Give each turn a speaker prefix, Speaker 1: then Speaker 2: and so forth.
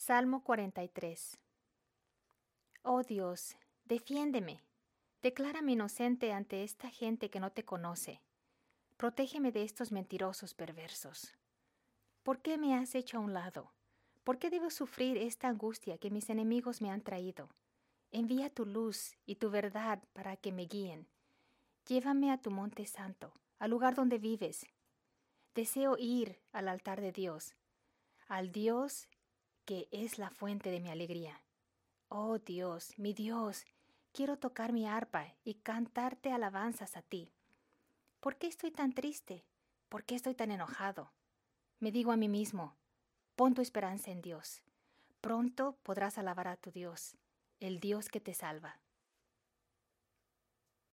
Speaker 1: Salmo 43. Oh Dios, defiéndeme. Declárame inocente ante esta gente que no te conoce. Protégeme de estos mentirosos perversos. ¿Por qué me has hecho a un lado? ¿Por qué debo sufrir esta angustia que mis enemigos me han traído? Envía tu luz y tu verdad para que me guíen. Llévame a tu monte santo, al lugar donde vives. Deseo ir al altar de Dios, al Dios que es la fuente de mi alegría. Oh Dios, mi Dios, quiero tocar mi arpa y cantarte alabanzas a ti. ¿Por qué estoy tan triste? ¿Por qué estoy tan enojado? Me digo a mí mismo, pon tu esperanza en Dios. Pronto podrás alabar a tu Dios, el Dios que te salva.